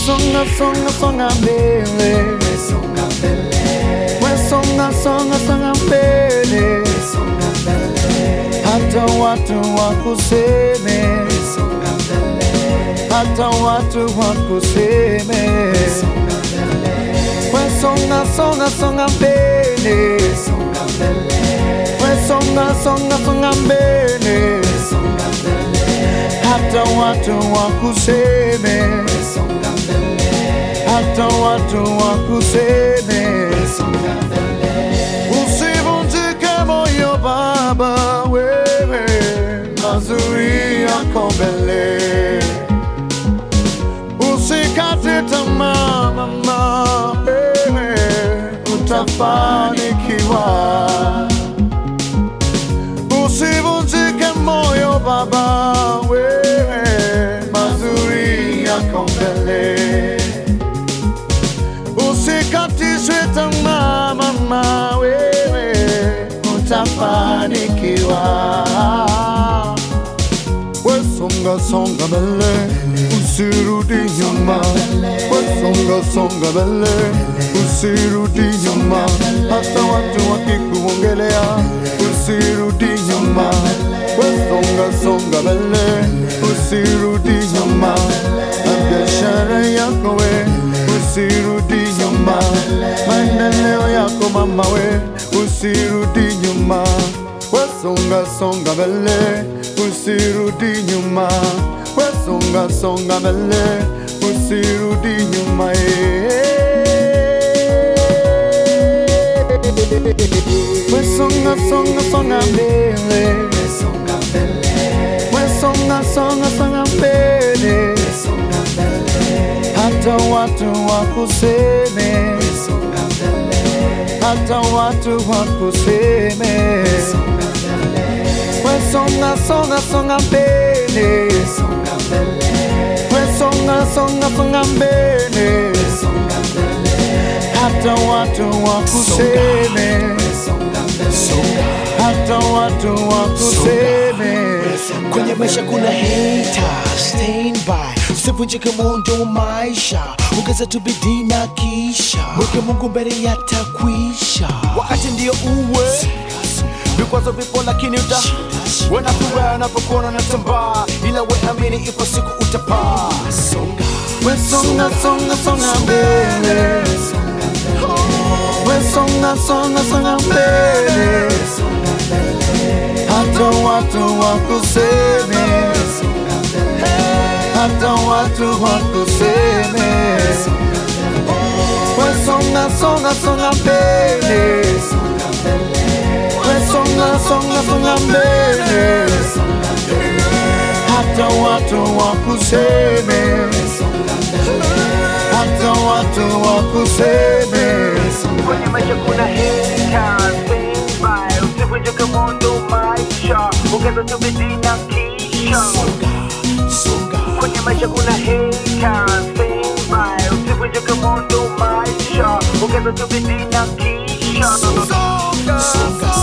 songa mbele, songa mbele, we songa mbele, songa mbele, hata watu wakuseme, songa mbele, hata watu wakuseme, songa mbele, we songa mbele, songa mbele, we songa mbele, songa mbele, hata watu wakuseme, songa mbele, hata watu wakuseme, songa mbele. Usivunjike moyo baba, wewe mazuri yako mbele. Usikate tamaa mama, wewe utafanikiwa. Usivunjike moyo baba, wewe mazuri yako mbele. Usikatishwe tamaa mama, wewe utafanikiwa. We songa mbele, usirudi nyuma. We songa mbele, usirudi nyuma. Hata watu wakikuongelea, usirudi nyuma. We songa mbele, usirudi nyuma. Biashara yako we, usirudi nyuma. Maendeleo yako mama we, usirudi nyuma. We songa mbele, usirudi nyuma. We songa mbele, usirudi nyuma. We songa mbele, Songa mbele, we songa mbele, songa mbele, hata watu wakuseme, songa mbele, hata watu wakuseme. songa mbele, We songa mbele, songa mbele, we songa mbele, songa mbele, hata watu wakuseme, songa mbele, hata watu wakuseme. Kwenye maisha kuna haters, stand by. Usivunjike moyo maisha, ongeza tu bidii na kisha mweke Mungu mbele yatakwisha. Wakati ndio uwe vikwazo vipo lakini wanafurahi wanapokuona natambaa, ila we amini ipo siku utapaa. We songa mbele, we songa mbele, hata watu wakuseme, hata watu wakuseme. We songa mbele, we songa mbele, hata watu wakuseme, hata watu wakuseme. Kwenye maisha kuna haters, stand by. Usivunjike moyo maisha, ongeza tu bidii na kisha. Kwenye maisha kuna haters, stand by. Usivunjike moyo maisha, ongeza tu bidii na kisha.